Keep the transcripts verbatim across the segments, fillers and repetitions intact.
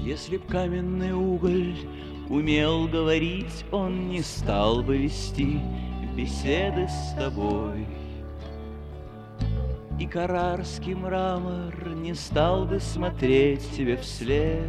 Если б каменный уголь умел говорить, он не стал бы вести беседы с тобой. И каррарский мрамор не стал бы смотреть тебе вслед.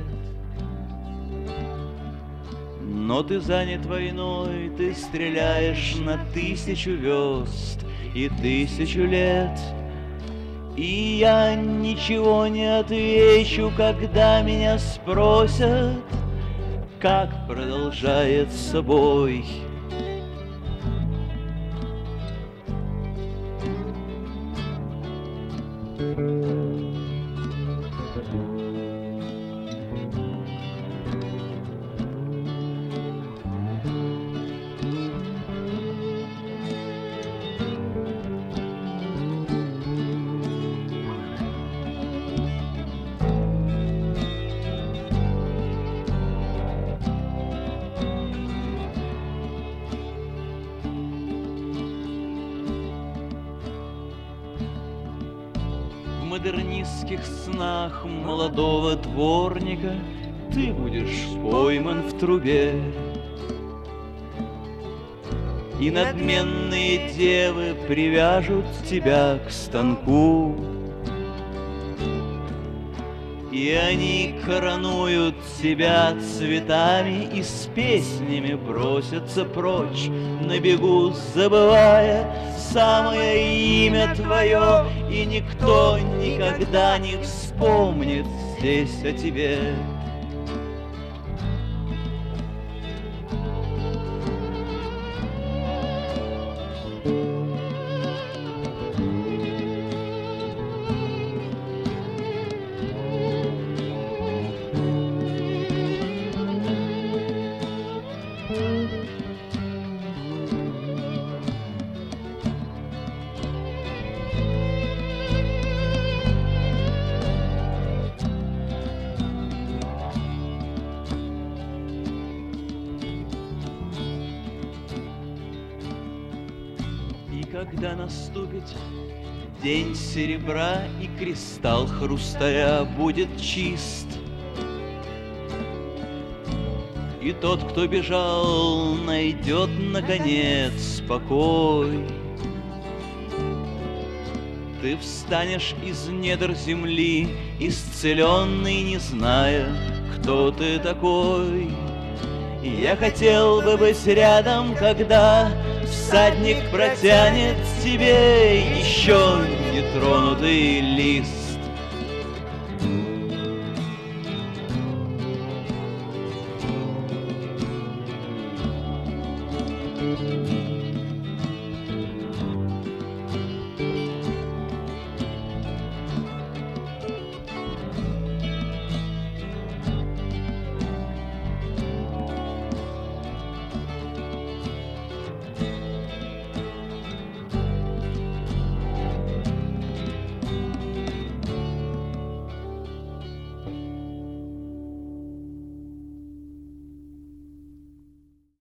Но ты занят войной, ты стреляешь на тысячу верст и тысячу лет. И я ничего не отвечу, когда меня спросят, как продолжается бой. В модернистских снах молодого дворника ты будешь пойман в трубе. И надменные девы привяжут тебя к станку. И они коронуют тебя цветами и с песнями бросятся прочь, на бегу забывая самое имя твое, и никто никогда не вспомнит здесь о тебе. Когда наступит день серебра и кристалл хрусталя будет чист, и тот, кто бежал, найдет наконец покой, ты встанешь из недр земли, исцеленный, не зная, кто ты такой. Я хотел бы быть рядом, когда всадник протянет тебе еще нетронутый лист.